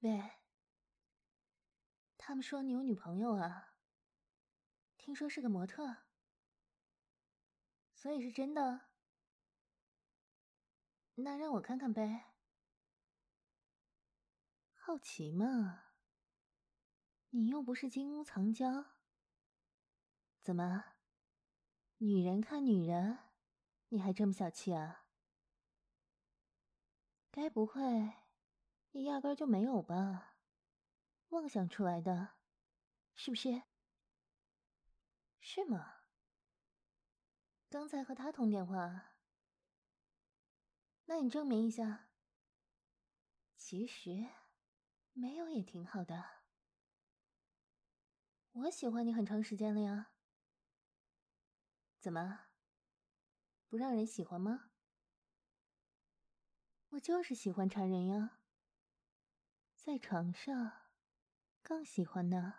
喂，他们说你有女朋友啊？听说是个模特，所以是真的？那让我看看呗。好奇嘛，你又不是金屋藏娇，怎么？女人看女人，你还这么小气啊？该不会你压根儿就没有吧？妄想出来的，是不是？是吗？刚才和他通电话，那你证明一下。其实没有也挺好的，我喜欢你很长时间了呀。怎么？不让人喜欢吗？我就是喜欢缠人呀，在床上更喜欢呢。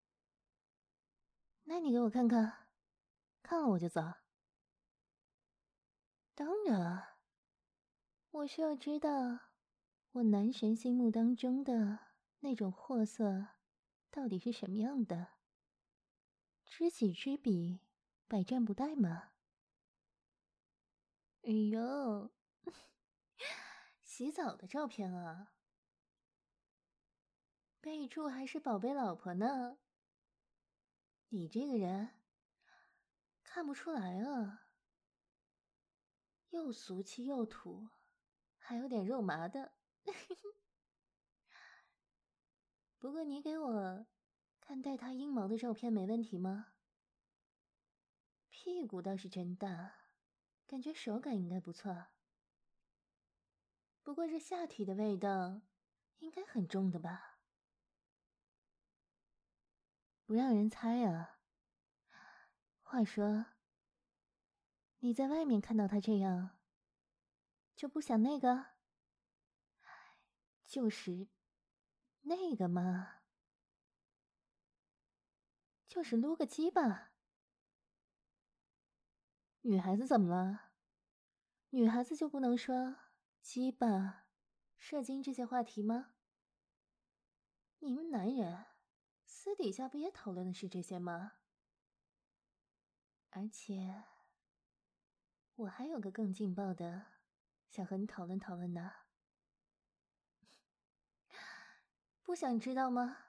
那你给我看看，看了我就走。当然，我需要知道我男神心目当中的那种货色到底是什么样的。知己知彼，百战不殆嘛。哎呦，洗澡的照片啊，备注还是宝贝老婆呢。你这个人看不出来啊，又俗气又土，还有点肉麻的。不过你给我看带他阴毛的照片没问题吗？屁股倒是真大，感觉手感应该不错。不过这下体的味道应该很重的吧？不让人猜啊。话说，你在外面看到他这样，就不想那个？就是那个嘛，就是撸个鸡吧。女孩子怎么了？女孩子就不能说鸡巴、射精这些话题吗？你们男人私底下不也讨论的是这些吗？而且我还有个更劲爆的，想和你讨论讨论呢。不想知道吗？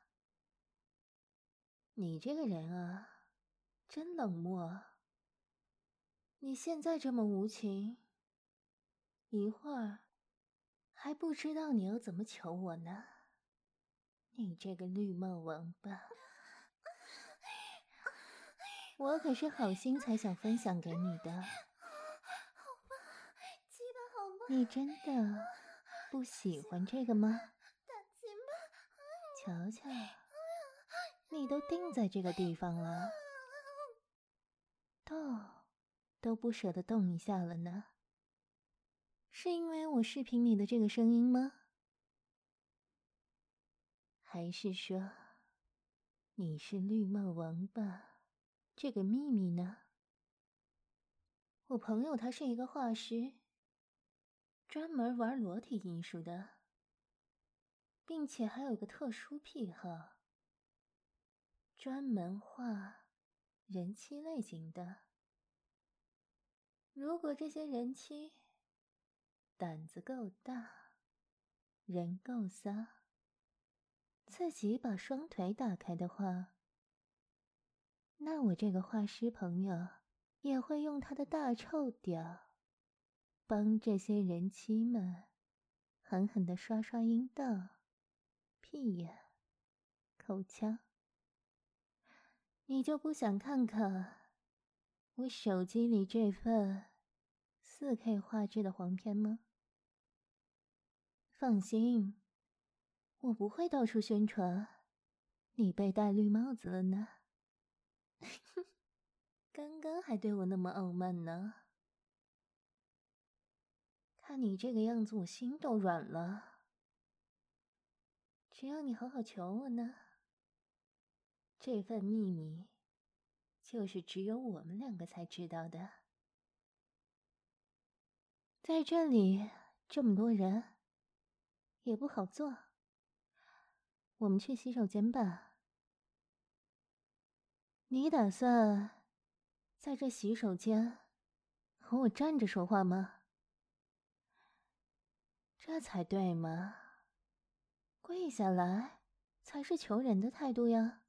你这个人啊，真冷漠。你现在这么无情，一会儿还不知道你要怎么求我呢。你这个绿帽王八，我可是好心才想分享给你的。 好吧，鸡巴好吧， 你真的不喜欢这个吗？ 大鸡巴， 瞧瞧，你都定在这个地方了，动都不舍得动一下了呢。是因为我视频里的这个声音吗？还是说你是绿帽王八这个秘密呢？我朋友他是一个画师，专门玩裸体艺术的，并且还有个特殊癖好，专门画人妻类型的。如果这些人妻胆子够大，人够骚，自己把双腿打开的话，那我这个画师朋友也会用他的大臭屌帮这些人妻们狠狠地刷刷阴道、屁眼、口腔。你就不想看看我手机里这份4K 画质的黄片吗？放心，我不会到处宣传你被戴绿帽子了呢。刚刚还对我那么傲慢呢，看你这个样子，我心都软了。只要你好好求我呢，这份秘密就是只有我们2个才知道的。在这里这么多人，也不好做。 我们去洗手间吧。你打算在这洗手间和我站着说话吗？这才对嘛，跪下来才是求人的态度呀。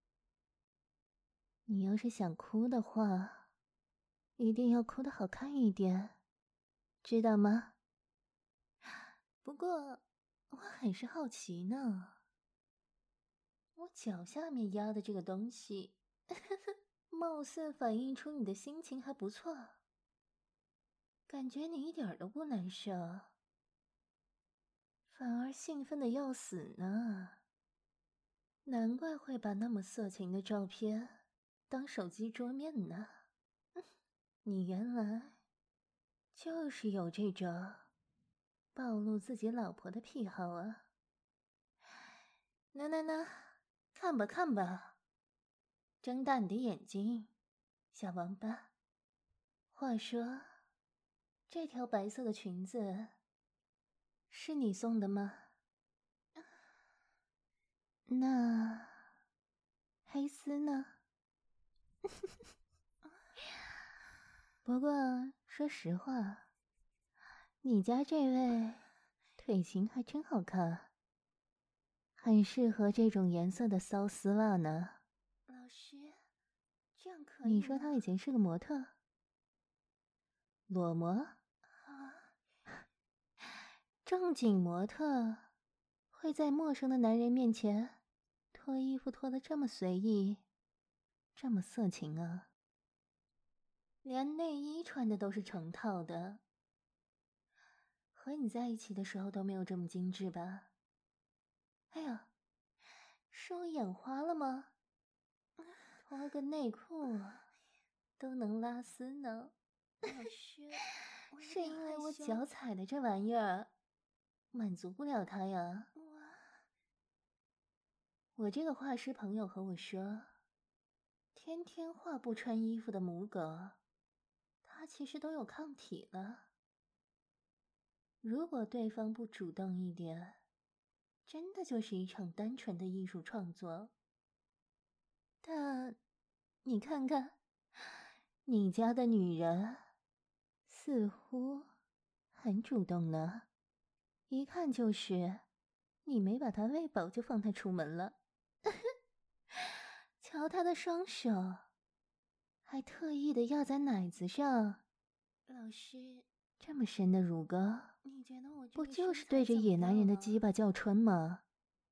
你要是想哭的话，一定要哭得好看一点，知道吗？不过我很是好奇呢，我脚下面压的这个东西貌似反映出你的心情还不错，感觉你一点都不难受，反而兴奋的要死呢。难怪会把那么色情的照片当手机桌面呢。你原来就是有这种暴露自己老婆的癖好啊。那，看吧看吧，睁大你的眼睛，小王八。话说，这条白色的裙子是你送的吗？那黑丝呢？不过说实话，你家这位腿型还真好看，很适合这种颜色的骚丝袜呢。老师，这样可以吗？你说他以前是个模特？裸模？啊，正经模特会在陌生的男人面前脱衣服脱得这么随意，这么色情啊？连内衣穿的都是成套的。和你在一起的时候都没有这么精致吧？哎呀，是我眼花了吗？脱个内裤都能拉丝呢。老师，是因为我脚踩的这玩意儿满足不了他呀。我这个画师朋友和我说，天天画不穿衣服的母狗，它其实都有抗体了。如果对方不主动一点，真的就是一场单纯的艺术创作。但你看看，你家的女人似乎很主动呢，一看就是你没把她喂饱就放她出门了。瞧她的双手，还特意的压在奶子上。老师，这么深的乳沟，你觉得我不就是对着野男人的鸡巴叫春吗？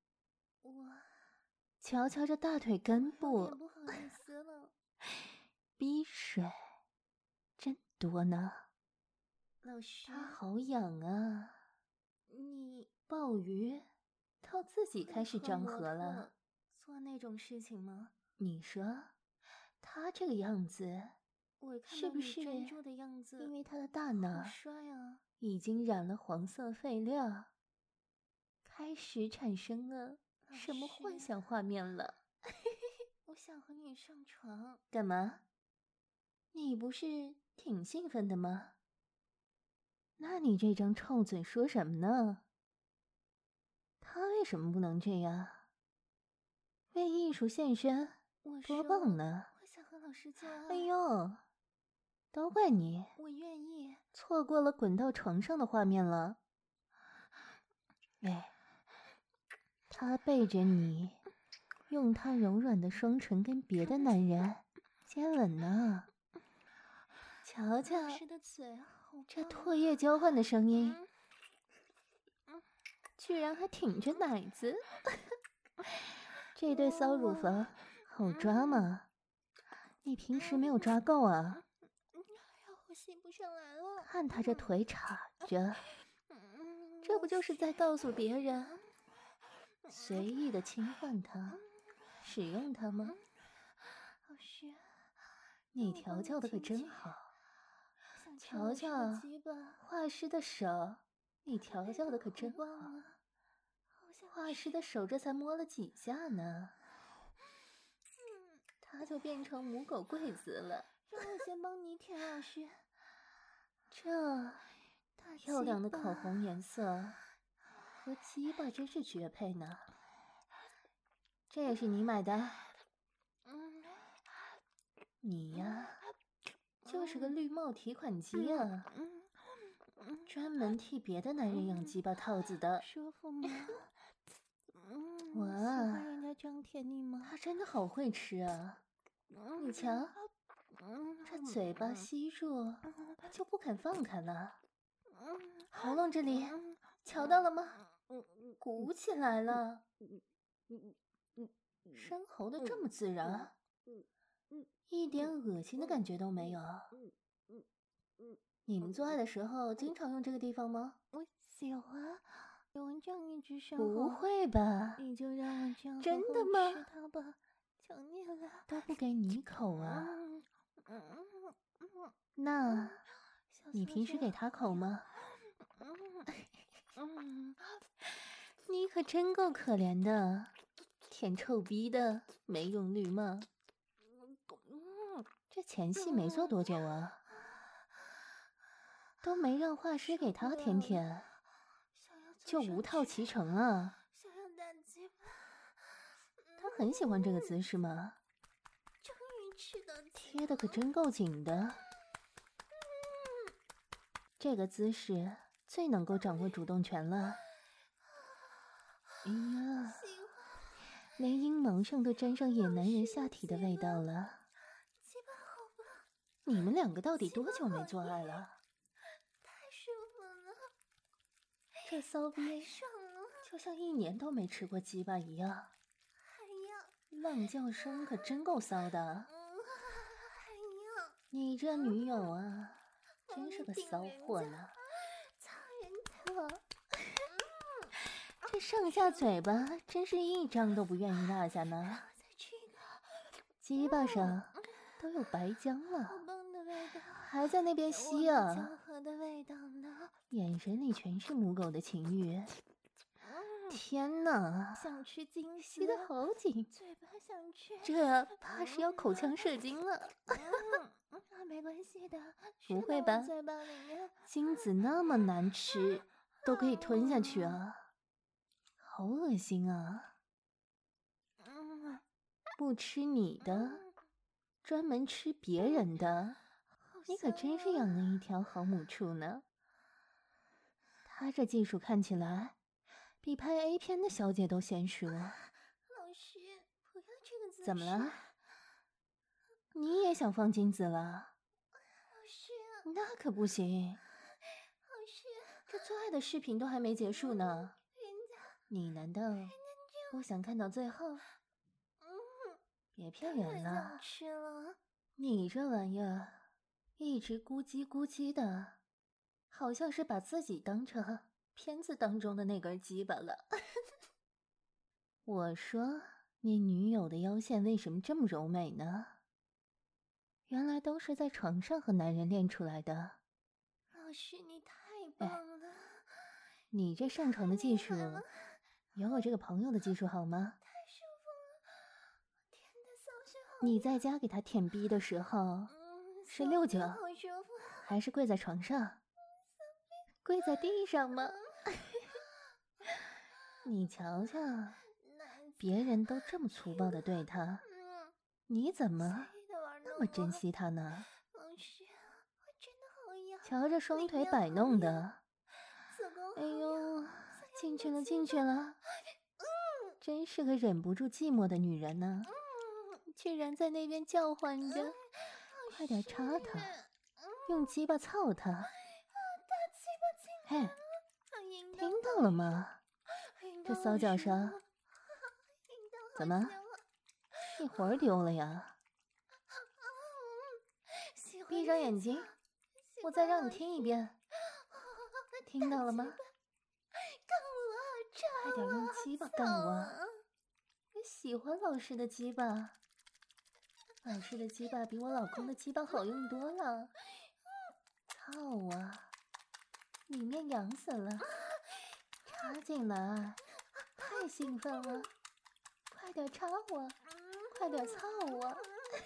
瞧瞧这大腿根部，不好意思了。逼水真多呢。老师，它好痒啊。你鲍鱼到自己开始张合了，做那种事情吗？你说他这个样子，是不是因为他的大脑已经染了黄色废料，开始产生了什么幻想画面了？我想和你上床。干嘛？你不是挺兴奋的吗？那你这张臭嘴说什么呢？他为什么不能这样？为艺术献身，多棒呢！我想和老师做爱。哎呦，都怪你！我愿意。错过了滚到床上的画面了。哎，他背着你，用他柔软的双唇跟别的男人接吻呢。瞧瞧，这唾液交换的声音，居然还挺着奶子。这对骚乳房好抓吗？你平时没有抓够啊？我醒不上来了。看他这腿叉着，这不就是在告诉别人，随意的侵犯他，使用他吗？老师，你调教的可真好。瞧瞧画师的手，你调教的可真好。画师的手这才摸了几下呢，他就变成母狗贵子了。让我先帮你舔，老师。这漂亮的口红颜色和鸡巴真是绝配呢。 这也是你买的？你呀，就是个绿帽提款机啊，专门替别的男人养鸡巴套子的。 舒服吗？ 哇， 喜欢人家这样舔你吗？ 他真的好会吃啊！你瞧，这嘴巴吸住就不肯放开了，喉咙这里瞧到了吗？鼓起来了，生喉的这么自然，一点恶心的感觉都没有。你们做爱的时候经常用这个地方吗？ 我喜欢，有人这样一直生不会吧？ 你就让我这样真的吗？ 吃它吧，求你了。 都不给你一口啊？那你平时给他口吗？你可真够可怜的，舔臭逼的没用绿帽。这前戏没做多久啊，都没让画师给他舔舔，就无套齐成啊。他很喜欢这个姿势吗？贴的可真够紧的。这个姿势最能够掌握主动权了。哎呀，连阴毛上都沾上野男人下体的味道了。你们两个到底多久没做爱了？ 太舒服了， 这骚逼就像1年都没吃过鸡巴一样。浪叫声可真够骚的。你这女友啊，真是个骚货呢。这上下嘴巴真是一张都不愿意落下呢。鸡巴上都有白浆了，还在那边吸啊，眼神里全是母狗的情欲。天哪， 想吃精吸得好紧， 嘴巴想吃， 这怕是要口腔射精了。 没关系的， 不会吧？ 嘴巴里面精子那么难吃，都可以吞下去啊，好恶心啊！不吃你的，专门吃别人的，你可真是养了一条好母畜呢。他这技术看起来比拍 A 片的小姐都娴熟。 老师，不要这个姿势。 怎么了？你也想放精子了？ 老师， 那可不行。 老师， 这做爱的视频都还没结束呢，你难道不想看到最后？别骗人了，你这玩意儿一直咕叽咕叽的，好像是把自己当成片子当中的那根鸡巴了。我说你女友的腰线为什么这么柔美呢？原来都是在床上和男人练出来的。 老师，你太棒了！ 你这上床的技术有我这个朋友的技术好吗？ 太舒服了，天的骚是好。 你在家给他舔逼的时候，是6九，还是跪在床上？跪在地上吗？你瞧瞧，别人都这么粗暴的对他，你怎么那么珍惜他呢？瞧着双腿摆弄的，哎呦，进去了进去了，真是个忍不住寂寞的女人呢，居然在那边叫唤着，快点插他，用鸡巴操他。嘿，听到了吗？这骚叫声怎么一会儿丢了呀？闭上眼睛，我再让你听一遍，听到了吗？快点用鸡巴干我！我喜欢老师的鸡巴，老师的鸡巴比我老公的鸡巴好用多了。操啊！里面痒死了，插进来，太兴奋了！快点插我，快点操我！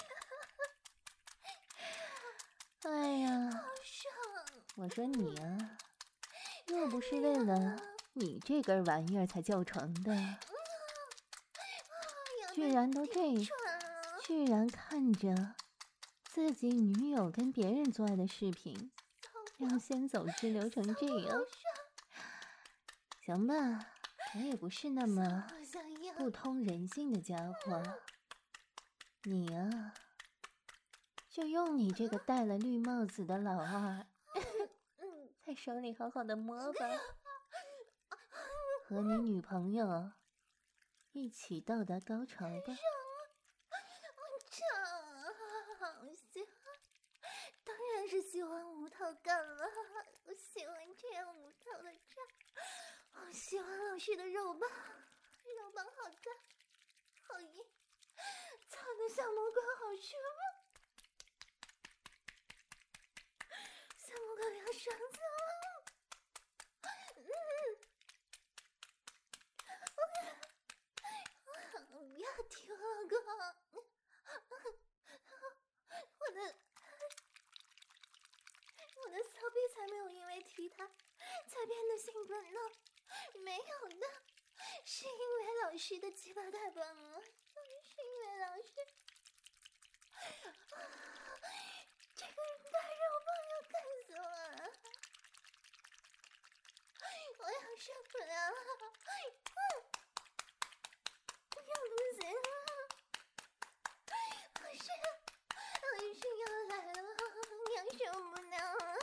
哎呀，我说你啊，又不是为了你这根玩意儿才叫床的， 居然都这样，居然看着自己女友跟别人做爱的视频，让先走之流成这样。行吧，我也不是那么不通人性的家伙。你啊，就用你这个戴了绿帽子的老二，在手里好好的摸吧，和你女朋友一起到达高潮吧。 好喜欢，当然是喜欢无套感了。我喜欢这样无套的胀，我喜欢老师的肉棒，肉棒好大，好硬，操的小魔鬼好爽，小魔鬼要爽死了。不要停，老公。我的骚逼才没有因为踢他才变得兴奋呢，没有的，是因为老师的鸡巴太棒了，是因为老师，这个大肉棒要干死我了，我要受不了了，要不行了，老师要来了，要受不了了。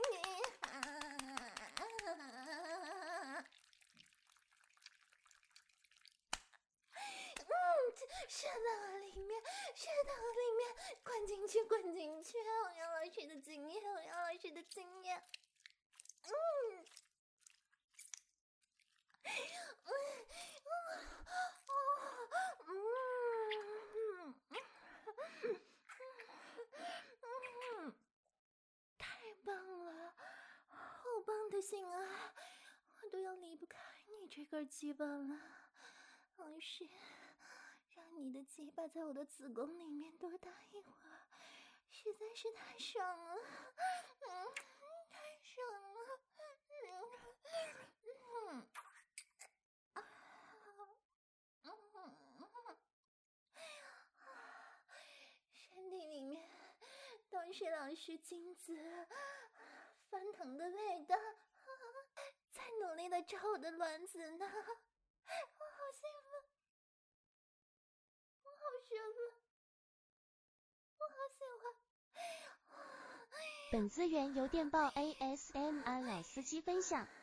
射到了里面，射到了里面，灌进去，灌进去！我要老师的经验，我要老师的经验。太棒了，好棒的性爱，我都要离不开你这根鸡巴了，老师。让你的鸡巴在我的子宫里面多待一会儿，实在是太爽了，太爽了，身体里面都是老师精子翻腾的味道，在努力的找我的卵子呢，我好兴奋。我好喜欢。 本资源由电报 ASMR 老司机分享。